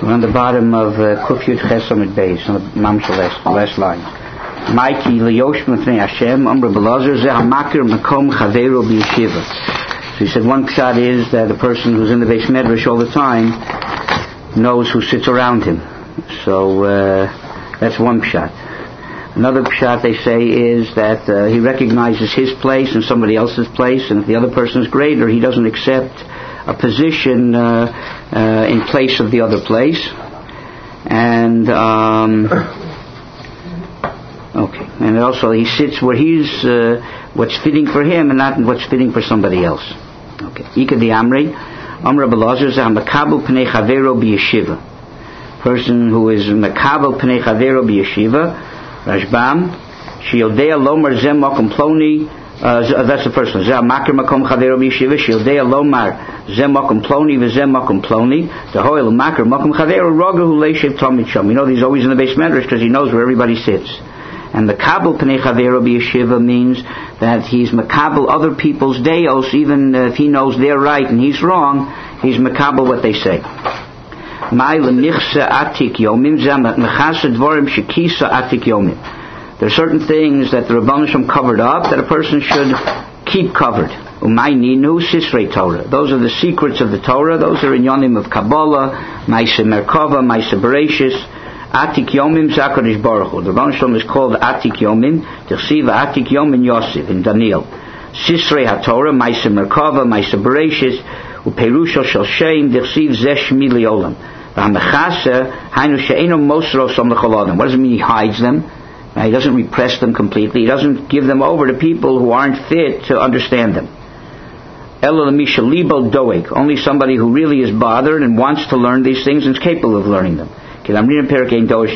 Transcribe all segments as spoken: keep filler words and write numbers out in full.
We're on the bottom of uh, Kuf Yud Ches Amud Beis, on the Mamsha last, last line. Maiki Liyosh Mefnei Hashem Amr Belazar Zeh HaMakir Makom Chaveiro B'Yeshiva. So he said one pshat is that a person who's in the Beis Medrash all the time knows who sits around him. So uh, that's one pshat. Another pshat they say is that uh, he recognizes his place and somebody else's place, and if the other person is greater, he doesn't accept a position uh, uh, in place of the other place. And um, okay, and also he sits where he's uh, what's fitting for him and not what's fitting for somebody else. Okay. Ika di Amri, Amr Belazar zeh makabel pnei chavero b'yeshiva. Person who is makabel pnei chavero b'yeshiva, Rashbam, sheyodea lomar zem makom ploni. Uh, that's the first one. Zeh makir makom chavero b'yeshiva, sheyodea lomar zem makom ploni v'zem makom ploni. Tehoel makir makom chavero roga hu leishev tamid sham. You know he's always in the Beis Medrash because he knows where everybody sits. And the Makabel Pnei Chavero B'Yeshiva means that he's Makabel other people's deos, even if he knows they're right and he's wrong, he's Makabel what they say. There are certain things that the Rebbeinu Shem covered up that a person should keep covered. Those are the secrets of the Torah. Those are in Yonim of Kabbalah, Maisa Merkava, Maisa Bereshis. Atik Yomim Zakarish Baruch Hu. The Rebbeinu Shalom is called Atik Yomim. Tichsiva Atik Yomim Yosef in Daniel. Sisrei HaTorah, Maisa Merkava, Maisa Bereshis, Uperusha Shel Shem, Tichsiv Zeh Shmi Liolam. V'hamechase Hainu She'eno Mosro Som L'Chol Adam. What does it mean he hides them? He doesn't repress them completely. He doesn't give them over to people who aren't fit to understand them. Elo L'Misha Libo Doeg. Only somebody who really is bothered and wants to learn these things and is capable of learning them. These are things that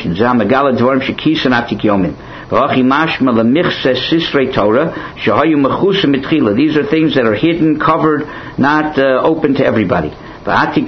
are hidden, covered, not uh, open to everybody. Okay.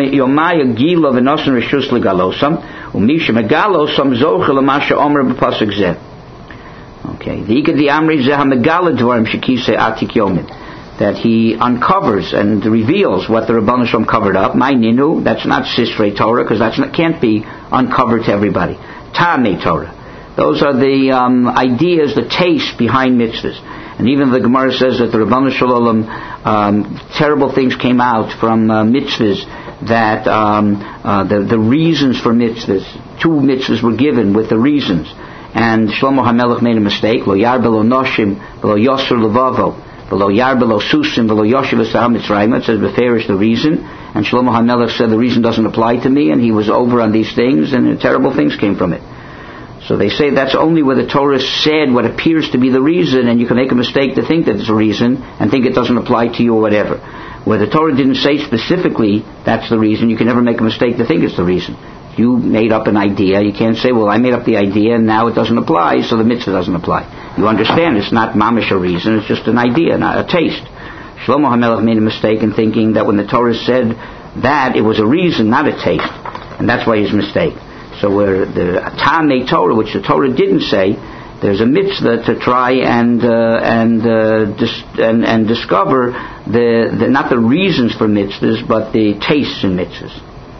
That he uncovers and reveals what the Rebbeinu Shalom covered up. My ninu, that's not Sisrei Torah, because that can't be uncovered to everybody. Ta'amei Torah. Those are the um, ideas, the taste behind mitzvahs. And even the Gemara says that the Rebbeinu Shalom, um, terrible things came out from uh, mitzvahs, that um, uh, the, the reasons for mitzvahs, two mitzvahs were given with the reasons. And Shlomo HaMelech made a mistake. Lo yar belo noshim, belo yosur levavo. Below Yar, below Susim, below Yoshev Esaham Mitzrayim. It says Beferish the reason, and Shlomo HaMelech said the reason doesn't apply to me, and he was over on these things, and terrible things came from it. So they say that's only where the Torah said what appears to be the reason, and you can make a mistake to think that it's a reason and think it doesn't apply to you or whatever. Where the Torah didn't say specifically that's the reason, you can never make a mistake to think it's the reason. You made up an idea. You can't say, well, I made up the idea and now it doesn't apply, so the mitzvah doesn't apply. You understand it's not mamish a reason, it's just an idea, not a taste. Shlomo HaMelech made a mistake in thinking that when the Torah said that, it was a reason, not a taste. And that's why his mistake. So where the Ta'amei Torah, which the Torah didn't say, there's a mitzvah to try and uh, and, uh, dis- and and discover the, the not the reasons for mitzvahs, but the tastes in mitzvahs.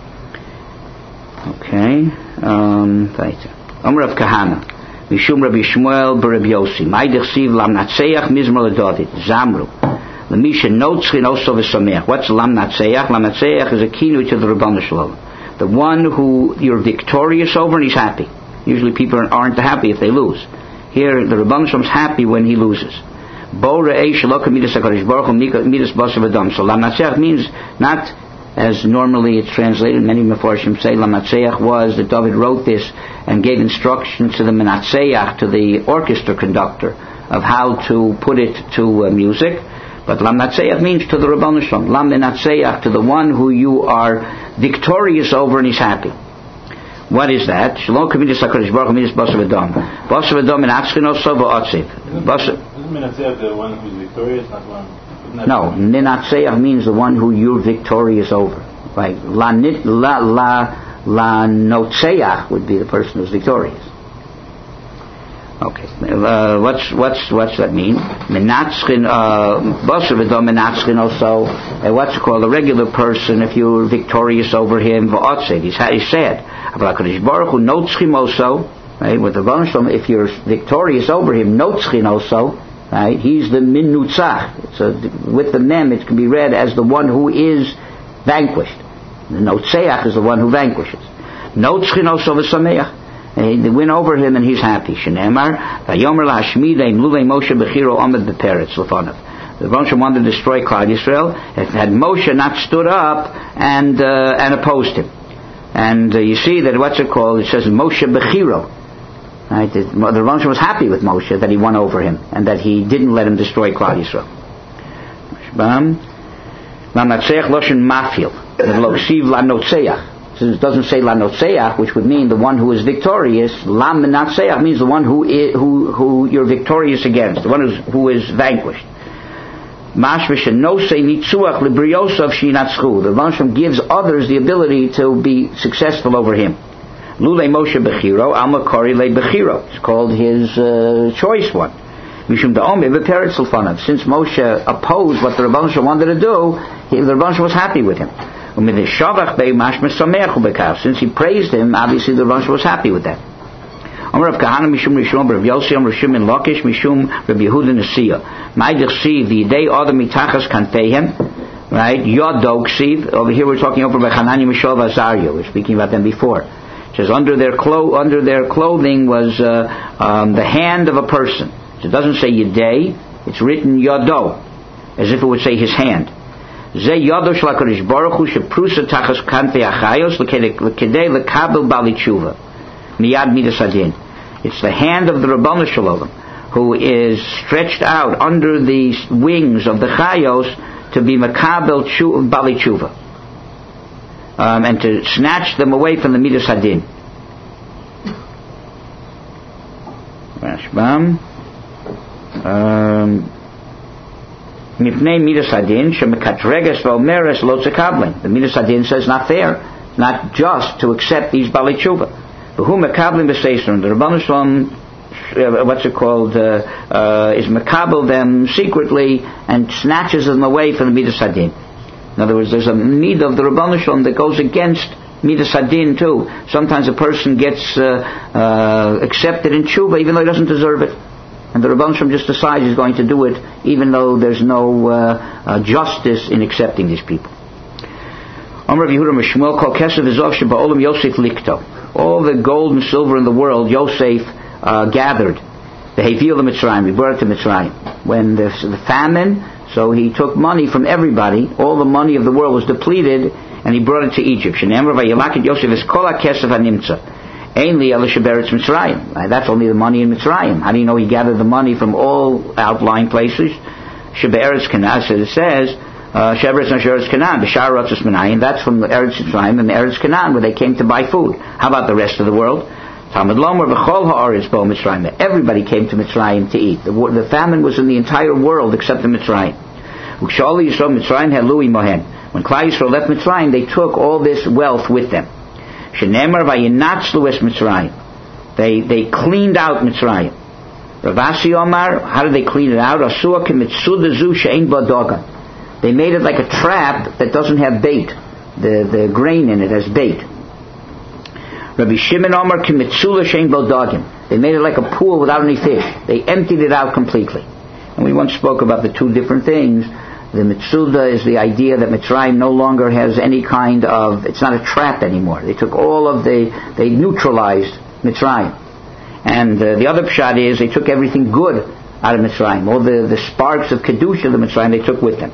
Okay. Um, weiter. Amr Rav Kahana. Mishum Rabbi Shmuel B'Rabbi Yossi. Ma'idich siv lam natseach mizmor leDavid. Zamru. L'misha notzchin oso v'sameach. What's lam natseach? Lam natseach is a keynote to the Rebbeinu Shalom. The one who you're victorious over and he's happy. Usually people aren't happy if they lose. Here, the Rebbeinu Shalom's happy when he loses. Bo re'ei shelo k'midas HaKadosh Baruch Hu midas basav adam. So lam natseach means not as normally it's translated. Many Mefarshim say Lamatseach was that David wrote this and gave instructions to the Menatseach, to the orchestra conductor, of how to put it to uh, music. But Lamatseach means to the Rebbeinu Shalom. Lam Menatseach, to the one who you are victorious over and he's happy. What is that? Shalom k'midas HaKadosh Baruch Hu midas basav adam. Basav adam in atzchinoso v'otziv. Isn't Menatseach the one who's victorious, not one? No, Ninatseach means the one who you're victorious over. Like La La La La Notseach would be the person who's victorious. Okay. Uh, what's what's what's that mean? Menatzchin, basar v'do menatzchin also. Uh, what's it called? A regular person. If you're victorious over him, v'otzed. He's he's sad. But HaKadosh Baruch Hu notzchim also. Right. With the Rebbeinu Shalom, if you're victorious over him, notzchin also. Right. He's the min nutzach. So with the mem, it can be read as the one who is vanquished. The notzeach is the one who vanquishes. Notzchin also v'sameach. They win over him and he's happy. Shenemar, Vayomer la'ashmidein lulei Moshe bechiro omed beperetz lefonav. The Rebbeinu wanted to destroy Klal Yisrael. Had Moshe not stood up and uh, and opposed him, and uh, you see that what's it called? It says Moshe bechiro. Right? The Rebbeinu was happy with Moshe that he won over him and that he didn't let him destroy Klal Yisrael. Ma'natzeach loshen mafil. L'ksiv la'notzeach. It doesn't say la notzeach, which would mean the one who is victorious. La menatzeach means the one who is, who who you're victorious against, the one who's, who is vanquished. Mashvish no say nitzuach libriosav shinatzchu. The Rebbeinu gives others the ability to be successful over him. Lulei Moshe bechiro, alma kori le bechiro. It's called his uh, choice one. Mishum da'omer beperetz l'fanav. Since Moshe opposed what the Rebbeinu wanted to do, he, the Rebbeinu was happy with him. Since he praised him, obviously the Rebbeinu was happy with that. Amar Rav Kahana mishum Rishon Rav Yossi Amar Shimon Lakish mishum Rav Yehuda Nesiya. Ma'idich siv the day other mitachas kanfeihem, right? Yodok siv. Over here we're talking over by Hanani Mishal Azariah. We're speaking about them before. It says under their clo- under their clothing was uh, um, the hand of a person. So it doesn't say Yedei. It's written Yodo, as if it would say his hand. Ze yodo shel HaKadosh Baruch Hu sheprusa tachas kanfei achayos l'kedei lekabel bali tshuva miyad midas hadin. It's the hand of the Rebbeinu Shalom who is stretched out under the wings of the chayos to be makabel bali tshuva, um, and to snatch them away from the midas hadin. Rashbam. Um, Mipnei midas hadin shemekatreges v'omeres lo tzekablim. The midas hadin says not fair, not just to accept these bali tshuva. V'hu mekablim b'seisron. The Rebbeinu Shalom, uh, what's it called, uh, uh, is mekabel them secretly and snatches them away from the midas hadin. In other words, there's a need of the Rebbeinu Shalom that goes against midas hadin too. Sometimes a person gets uh, uh, accepted in tshuva even though he doesn't deserve it. And the Rebbeinu Shalom just decides he's going to do it even though there's no uh, uh, justice in accepting these people. All the gold and silver in the world Yosef uh, gathered. The Heviel the Mitzrayim, he brought it to Mitzrayim. When the, the famine, so he took money from everybody. All the money of the world was depleted, and he brought it to Egypt. That's only the money in Mitzrayim. How do you know he gathered the money from all outlying places? Shebe'eretz Canaan, so it says, Shebe'eretz and Shebe'eretz Canaan, B'shar Ratzos Menayim. That's from the Eretz Mitzrayim and the Eretz Canaan, where they came to buy food. How about the rest of the world? Talmud Lomer B'chol ha'aretz bo Mitzrayim. Everybody came to Mitzrayim to eat. The, the famine was in the entire world except the Mitzrayim. U'kshali Yisrael Mitzrayim halui mohen. When Klal Yisrael left Mitzrayim, they took all this wealth with them. Shenemar vayinatzlu es Mitzrayim. They they cleaned out Mitzrayim. Rav Asi Omar, how did they clean it out? Asua kemitzuda zu she'ein ba dogan. They made it like a trap that doesn't have bait. The the grain in it has bait. Rabbi Shimon Omar kemitzula she'ein ba dogan. They made it like a pool without any fish. They emptied it out completely. And we once spoke about the two different things. The Mitzuda is the idea that Mitzrayim no longer has any kind of, it's not a trap anymore. They took all of the, they neutralized Mitzrayim. And uh, the other pshat is they took everything good out of Mitzrayim. All the, the sparks of Kedusha of the Mitzrayim they took with them.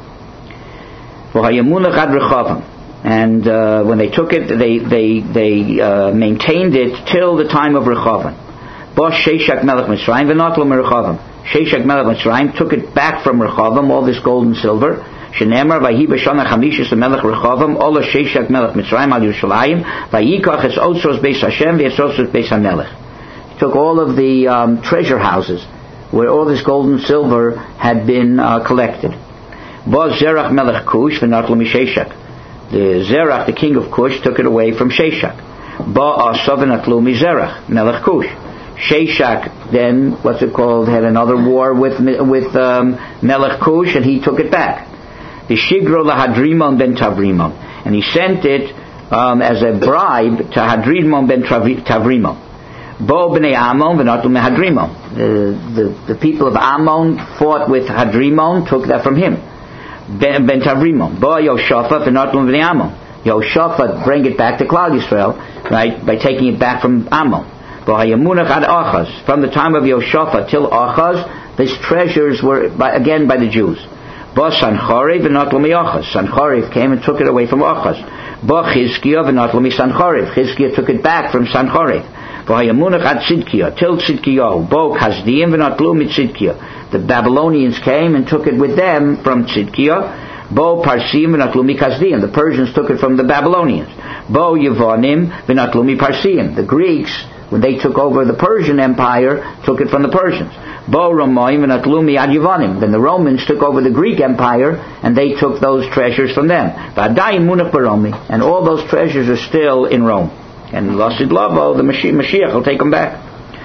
And uh, when they took it, they they they uh, maintained it till the time of Rechavam. Bosh Sheshach Melech Mitzrayim v'notlo meRechavam. Sheshach Melech Mitzrayim took it back from Rechavam, all this gold and silver. Shenemar vayhi b'shana chamishis Melech Rechavam ola Sheshach Melech Mitzrayim al Yerushalayim vayikach es otzros beis Hashem v'etzros beis HaMelech. He took all of the um, treasure houses where all this gold and silver had been uh, collected. Bo Zerach Melech Kush v'notlo misheshach. The Zerach, the king of Kush, took it away from Sheshach. Bo asav v'notlo mizerach Melech Kush. Sheshach then, what's it called, had another war with with um, Melech Cush, and he took it back. The Shigro lahadrimon ben Tavrimon, and he sent it um, as a bribe to Hadrimon ben Tavrimon. Bo b'nei Ammon v'natlu mehadrimon. The the people of Ammon fought with Hadrimon, took that from him. Ben, ben Tavrimon. Bo Yoshaphat v'natlu b'nei Ammon. Yoshaphat bring it back to Klal Yisrael, right, by taking it back from Ammon. Bo hayamunach ad Achaz. From the time of Yoshaphat till Achaz, these treasures were by, again by the Jews. Bo Sanchariv v'natlu mi'Achaz. Sanchariv came and took it away from Achaz. Bo Chizkiah v'natlu mi-Sanchariv. Chizkiah took it back from Sanchariv. V'hayamunach ad Tzidkiah, till Tzidkiah. Bo Kasdim v'natlu mi-Tzidkiah. The Babylonians came and took it with them from Tzidkiah. Bo Parsim v'natlu mi-Kasdim. The Persians took it from the Babylonians. Bo Yevonim v'natlu mi-Parsim. The Greeks, when they took over the Persian Empire, took it from the Persians. Bo Romoim v'natlu mi-Ad Yevonim. Then the Romans took over the Greek Empire, and they took those treasures from them. V'adayim munach baromi. And all those treasures are still in Rome. And Lasid Lavo, the Mashiach will take them back.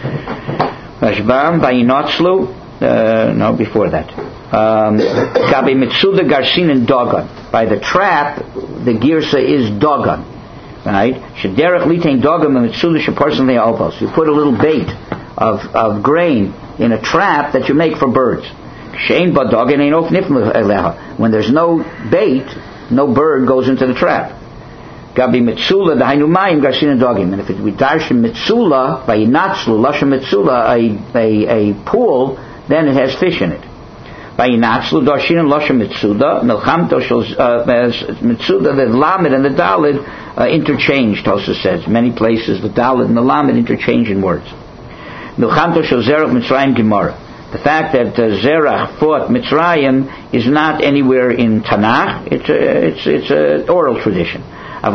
Rashbam, Vayinotzlu, uh, no, before that. Gabi Mitsuda Garsin and Dogon. By the trap, the Girsa is Dogon. Right? Shederach Litain Dogon and Mitsuda Shaparsan Le'alpos. You put a little bait of, of grain in a trap that you make for birds. Shein Ba Dogon ain't off Nifm Eleha. When there's no bait, no bird goes into the trap. Gabi Mitzula, the Hainumayim Garsin and Dogim. And if it we darshan Mitzula, by Yinatzlu, Lasha Mitzula, a, a, a pool, then it has fish in it. By Yinatzlu, Darshin and Lasha Mitzuda, Milchamto shows Mitzuda, the Lamed and the Dalid uh, interchange, Tosa says. Many places the Dalid and the Lamed interchange in words. Milchamto shows Zerach Mitzrayim Gemara. The fact that uh, Zerach fought Mitzrayim is not anywhere in Tanakh, it's a, it's, it's an oral tradition. The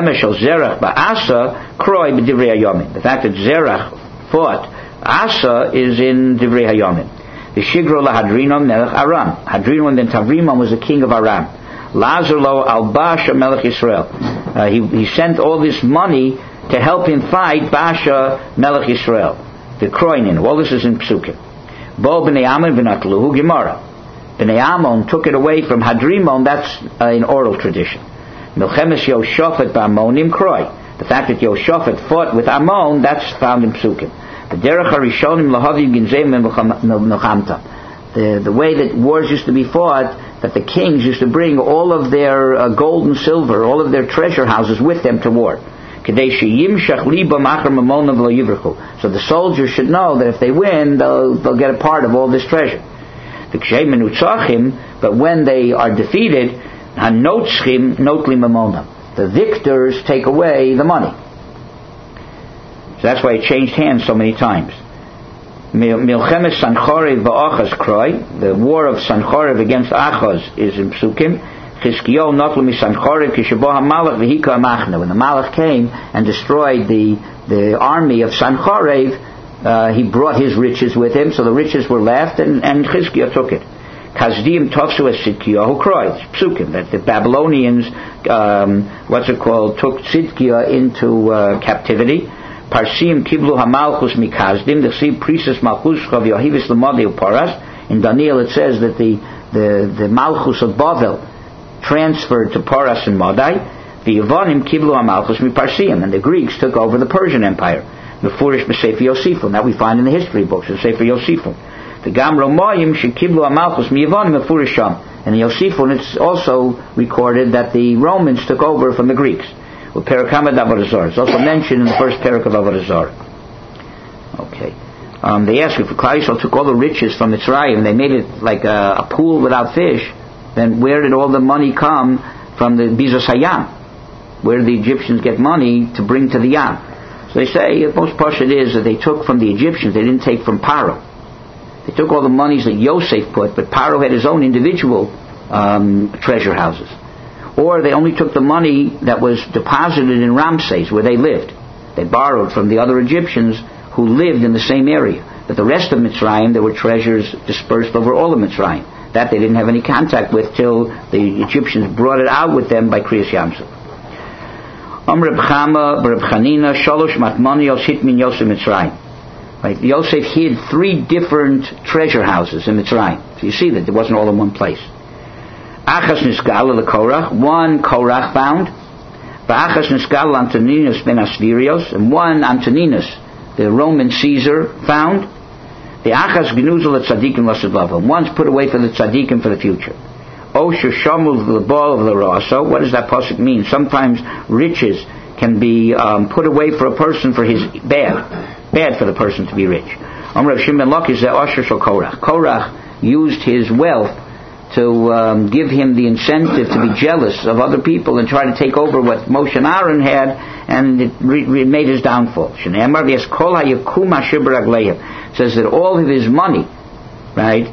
fact that Zerach fought Asa is in Divrei Hayomim. The Shigro lahadrinon melech Aram. Hadrinon ben Tavrimon was the king of Aram. Lazar lo al Basha melech Yisrael. Uh, he, he sent all this money to help him fight Basha melech Yisrael. The Kroinin. All this is in Psukim. Bo b'nei Ammon v'natluhu Gemara. B'nei Ammon took it away from Hadrimon. That's uh, in oral tradition. Milchemes Yoshaphat ba'Ammonim Kroi. The fact that Yoshaphat fought with Ammon, that's found in Psukim. The Derech HaRishonim Lahavim Ginzeim Milchamta. The the way that wars used to be fought, that the kings used to bring all of their uh, gold and silver, all of their treasure houses with them to war. So the soldiers should know that if they win, they'll, they'll get a part of all this treasure. But when they are defeated, the victors take away the money. So that's why it changed hands so many times. Milchemes Sanchariv v'Achaz Kroi. The war of Sanchariv against Achaz is in Psukim. Chizkiyo notlu miSanchariv kishabo hamalach v'hika amachna. When the Malach came and destroyed the the army of Sanchariv, uh, he brought his riches with him, so the riches were left, and, and Chizkiyo took it. Kazdim Tofsu es Tzidkiyahu Kroi. Psukim, that the Babylonians, um, what's it called, took Tzidkiya into uh, captivity. Parsim Kiblu Hamalchus Mikazdim. The see priestess Malchus of Yohivis Lamadi Paras. In Daniel it says that the, the, the Malchus of Bavel transferred to Paras and Madai. The Yevonim Kiblu Hamalchus Miparsim. And the Greeks took over the Persian Empire. Mefurish B'Sefer Yosifon. That we find in the history books of Sefer Yosifon. The Gam Romoyim Shekiblu Amalchus Miyevonim Mefurisham. And in Yosifon it's also recorded that the Romans took over from the Greeks. With Perikamad Avodah Zarah. It's also mentioned in the first parak of Avodah Zarah. Okay. Um, they ask if Klal Yisrael took all the riches from Mitzrayim and they made it like a, a pool without fish, then where did all the money come from the Bizos Hayam? Where did the Egyptians get money to bring to the Yam? So they say, the most part it is that they took from the Egyptians, they didn't take from Paro. They took all the monies that Yosef put, but Paro had his own individual um, treasure houses. Or they only took the money that was deposited in Ramses, where they lived. They borrowed from the other Egyptians who lived in the same area. But the rest of Mitzrayim, there were treasures dispersed over all of Mitzrayim. That they didn't have any contact with till the Egyptians brought it out with them by Kriyas Yamsuf. Am Reb Chama, Reb Chanina, Shalosh Matmanios Hitmin Yosef Mitzrayim. Right? Yosef hid three different treasure houses in Mitzrayim. So you see that it wasn't all in one place. Achas Nisgal Korach, one Korach found. Achas Nisgal Antoninus ben Asvirios, and one Antoninus, the Roman Caesar, found. The Achas Gnuzal at Tzadikim Lasavava, one's put away for the Tzadikim for the future. Osher Shamul the ball of the Raso. What does that pasuk mean? Sometimes riches can be um, put away for a person for his bad, bad for the person to be rich. Amr Shimon Lakish that Osher Shal Korach. Korach used his wealth to um, give him the incentive to be jealous of other people and try to take over what Moshe and Aaron had, and it re- re- made his downfall. It says that all of his money, right?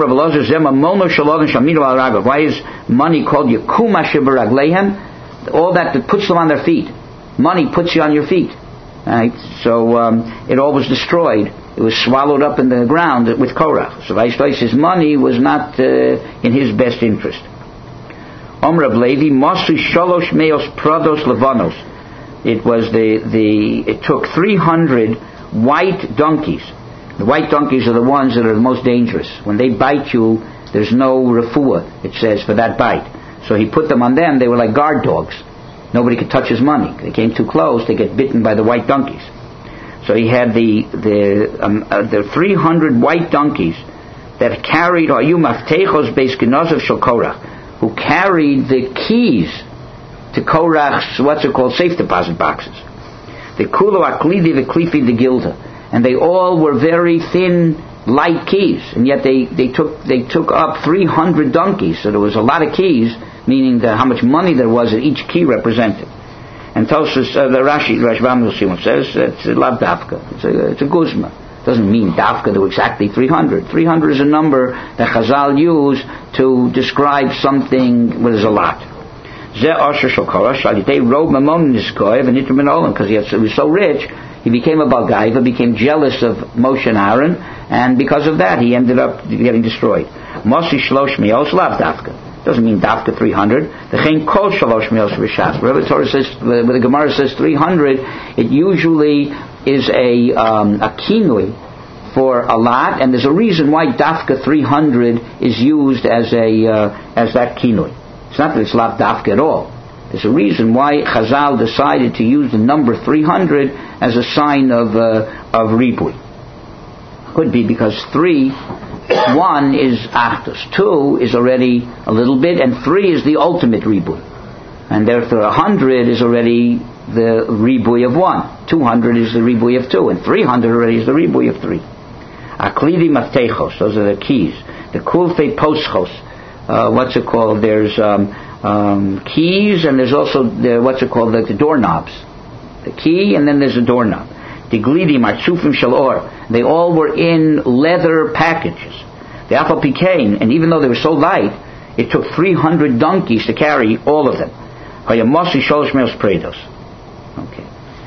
Why is money called Yakuma Shibaraglehem? All that that puts them on their feet. Money puts you on your feet. Right? So um, it all was destroyed. It was swallowed up in the ground with Korach. So his money was not uh, in his best interest. Omer of Levi, Masu Shalosh Meos Prados Levanos. It was the the. It took three hundred white donkeys. The white donkeys are the ones that are the most dangerous. When they bite you, there's no refuah, it says, for that bite. So he put them on them. They were like guard dogs. Nobody could touch his money. They came too close, they get bitten by the white donkeys. So he had the the um, uh, the three hundred white donkeys that carried Ayu Maftechos Beis Genozov Shel Korach, who carried the keys to Korach's, what's it called, safe deposit boxes. The Kulo Aklidi, the Klifi, the Gilda. And they all were very thin, light keys, and yet they, they took they took up three hundred donkeys. So there was a lot of keys, meaning the, how much money there was that each key represented. And Tosfos, uh, the Rashi, Rashbam Simon says it's a lav dafka. It's a it's a guzma. It doesn't mean dafka to exactly three hundred. three hundred is a number that Chazal use to describe something where there's a lot. Ze Asher Shel Korach, Shalidei Rob Mamon Niskoyev and Itrim Olam, because he was so rich. He became a Balgaiva, became jealous of Moshe and Aaron, and because of that he ended up getting destroyed. Mosi Shlosh Meos Lav Dafka. Doesn't mean Dafka three hundred. The Chen Kol Shlosh Meos Rishas. Wherever the Torah says, where the Gemara says three hundred, it usually is a um, a kinui for a lot, and there's a reason why Dafka three hundred is used as a uh, as that kinui. It's not that it's Lav Dafka at all. There's a reason why Chazal decided to use the number three hundred as a sign of uh, of ribui. Could be because three, one is achdus, two is already a little bit, and three is the ultimate ribui. And therefore a hundred is already the ribui of one. Two hundred is the ribui of two, and three hundred already is the ribui of three. Aklidi maftechos, those are the keys. The kulfei poschos, uh, what's it called? There's um, Um, keys, and there's also the, what's it called, like the doorknobs. The key, and then there's a doorknob. The glidim archufim shel or. They all were in leather packages. The apple pecan, and even though they were so light, it took three hundred donkeys to carry all of them. Hayamosi sholosh meos predos. Okay.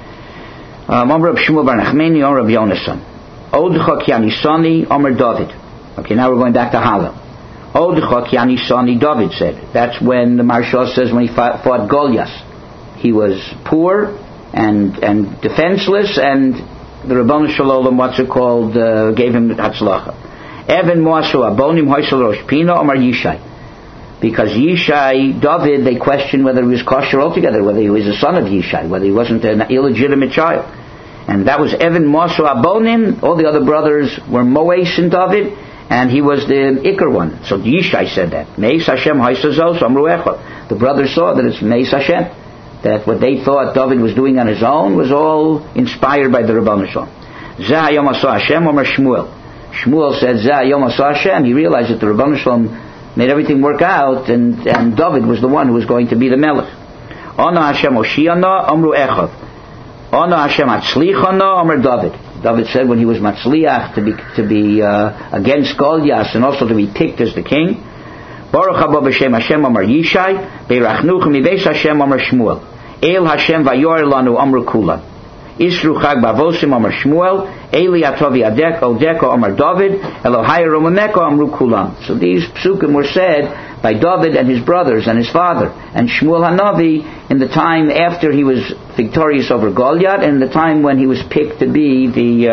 Amar Reb Shmuel bar Nachmani, Amar Reb Yonasan. Odcha kianisani, Amar David. Okay, now we're going back to Hala. Odcha kianisani, David said. That's when the Marshal says when he fought, fought Goliath. He was poor and and defenseless, and the Rabbanu Shalom, what's it called, uh, gave him Hatzlacha. Evan Moasu Abonim Hoysel Rosh Pino Amar Yishai. Because Yishai, David, they questioned whether he was kosher altogether, whether he was a son of Yishai, whether he wasn't an illegitimate child. And that was Evan Moasu Abonim. All the other brothers were Moes and David, and he was the Iker one. So Yishai said that. Meis Hashem Haisazos Amru Echad. The brothers saw that it's Meis Hashem. That what they thought David was doing on his own was all inspired by the Rabbanu Shalom. Zah Yom Asa Hashem Omer Shmuel. Shmuel said Zah Yom Asa Hashem. He realized that the Rabbanu Shalom made everything work out, and, and David was the one who was going to be the Melech. Ono Hashem Oshiana Amru Echad. Ono Hashem Atzlichana Omer David. David said when he was Matzliach to be to be uh, against Goliath and also to be picked as the king. Baruch haba b'shem Hashem Amar Yishai, beirachnuch mibeis Hashem Amar Shmuel. El Hashem vayor lanu Amar Kula. Isru chag bavosim Amar Shmuel. Eli atovi adek odeko Amar David. Elohai romameko Amru Kulam. So these psukim were said by David and his brothers and his father, and Shmuel Hanavi in the time after he was victorious over Goliath, and the time when he was picked to be the uh,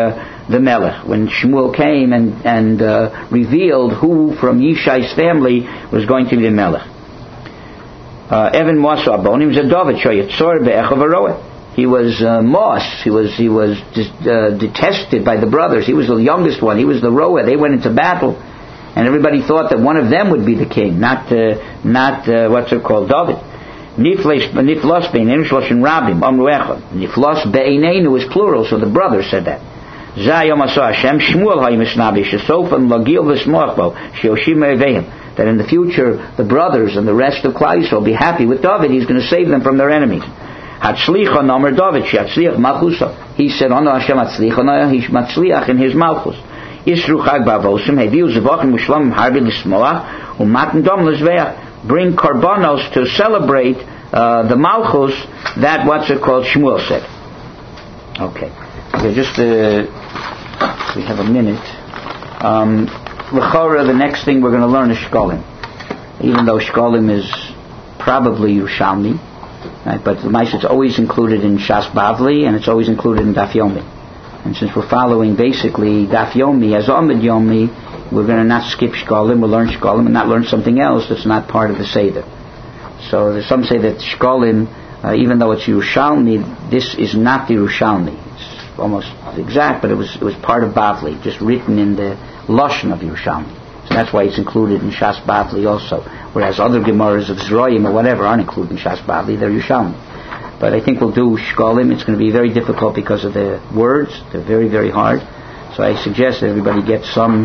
the Melech. When Shmuel came and, and uh, revealed who from Yishai's family was going to be the Melech. Evan Mosa Abon, he was a David Shoyetzor Be'echav Aroeh. He was uh, Moss. He was he was just, uh, detested by the brothers. He was the youngest one. He was the Roeh. They went into battle, and everybody thought that one of them would be the king, not uh, not uh, what's it called, David. Niflos be'inenu shloshin rabim amru echad. Niflos be'inenu is plural, so the brothers said that. Zayom asa Hashem Shmuel ha'imisnabi shesofam lagil v'smochbo sheoshim me'evehim. That in the future the brothers and the rest of Klal Yisrael will be happy with David. He's going to save them from their enemies. Hatzlicha nomer David she'atzliach malchusa. He said, "Ono Hashem atzlicha, no He matzliach in His malchus." Isru chag bavosim heviu zevachim u'shlamim harbi l'smoach u'matan dom l'zveach. Bring korbanos to celebrate uh, the malchus. That what's it called? Shmuel said. Okay. Okay. Just uh, we have a minute. Um, L'chora, the next thing we're going to learn is Shkolim. Even though Shkolim is probably Yerushalmi. Right, but the mice, it's always included in Shas Bavli, and it's always included in Daf Yomi. And since we're following basically Daf Yomi as Amud Yomi, we're going to not skip Shkolim, we'll learn Shkolim and not learn something else that's not part of the Seder. So there's some say that Shkolim, uh, even though it's Yerushalmi, this is not the Yerushalmi. It's almost exact, but it was it was part of Bavli, just written in the Lashon of Yerushalmi. So that's why it's included in Shas Bavli also. Whereas other Gemaras of Zroyim or whatever aren't included in Shas Bavli, they're Yerushalmi. But I think we'll do Shkolim. It's going to be very difficult because of the words. They're very, very hard. So I suggest that everybody get some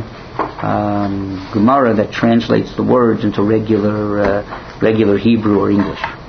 um, Gemara that translates the words into regular, uh, regular Hebrew or English.